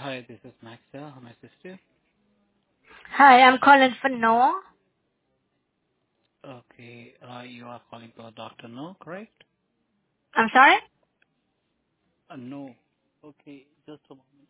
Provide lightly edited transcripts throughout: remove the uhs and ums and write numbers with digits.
Hi, this is Max here. How may I assist you? Hi, I'm calling for Noah. Okay, you are calling for Dr. No, correct? I'm sorry? No. Okay, just a moment.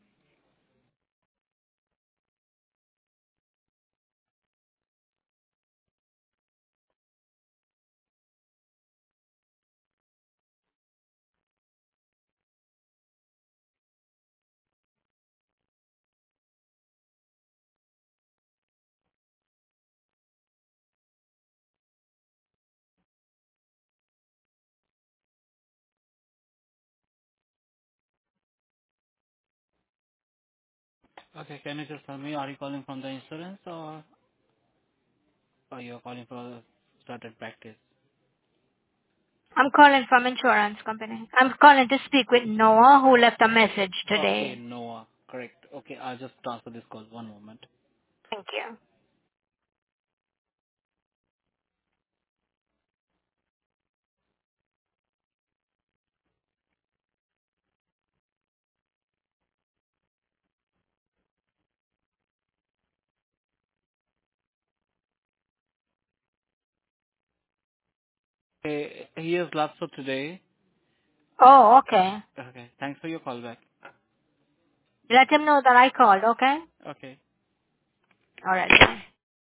Okay, can you just tell me, are you calling from the insurance or you're calling for a started practice? I'm calling from insurance company. I'm calling to speak with Noah who left a message Okay, today. Noah, correct. Okay, I'll just transfer this call. One moment. Thank you. Okay, he has left for today. Oh, okay. Okay, thanks for your call back. Let him know that I called, okay? Okay. Alright, bye.